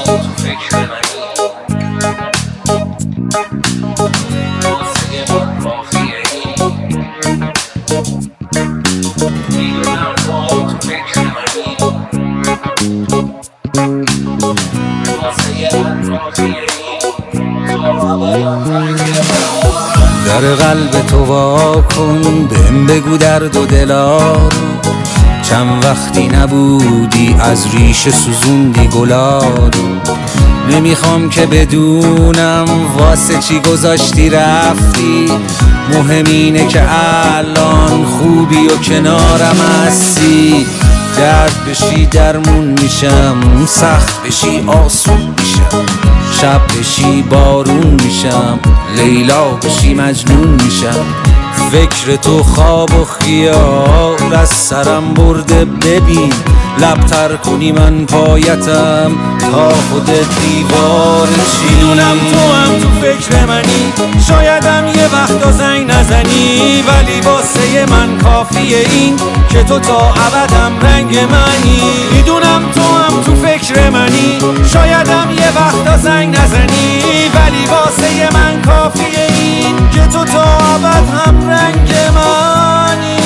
تو فکر منی، واسه من کافیه این. میدونم تو تو فکر منی، واسه من کافیه این. تو ابدا رنگ من. در قلب تو وا کن، بهم بگو درد و دلا رو. چند وقتی نبودی از ریشه سوزوندی گلا رو. نمیخوام که بدونم واسه چی گذاشتی رفتی، مهم اینه که الان خوبی و کنارم هستی. درد بشی درمون میشم، سخت بشی آسون میشم، شب بشی بارون میشم، لیلا بشی مجنون میشم. فکر تو خواب و خیال از سرم برده، ببین لبتر کنی من پایتم تا خود دیوار چی. میدونم تو هم تو فکر منی، شایدم یه وقتا زنگ نزنی، ولی واسه من کافیه این که تو تا ابدم رنگ منی. میدونم تو هم تو فکر منی، شایدم یه وقتا زنگ نزنی، ولی واسه من کافیه این که تو تا ابد هم رنگ منی.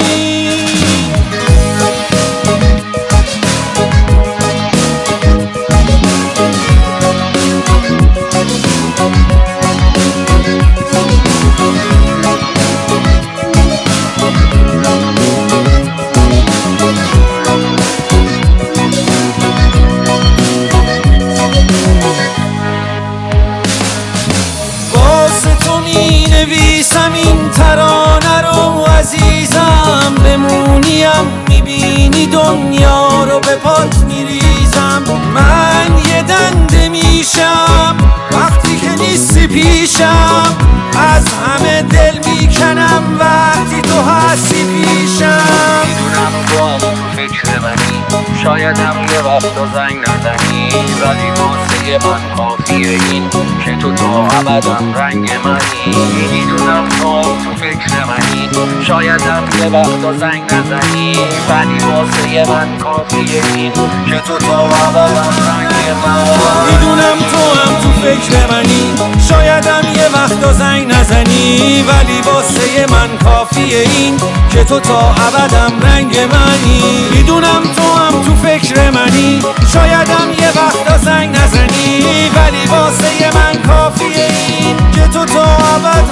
نویسم این ترانه رو عزیزم، بمونیم میبینی دنیا رو به پات میریزم. من یه دنده میشم وقتی که نیستی پیشم، از همه دل میکنم وقتی تو هستی پیشم. میدونم تو هم تو فکر منی، شایدم یه وقتا زنگ نزنی، ولی واسه من کافیه این که تو تا ابدم رنگ منی. میدونم تو هم تو فکر منی، شایدم یه وقتا زنگ نزنی، ولی واسه من کافیه این که تو تا ابدم رنگ منی. میدونم تو هم تو فکر منی، شایدم یه وقتا زنگ نزنی، ولی واسه من کافیه این که تو تا ابدم رنگ منی. میدونم تو هم تو فکر منی، شایدم یه وقتا زنگ نزنی، ولی واسه من کافیه این که تو تا ابد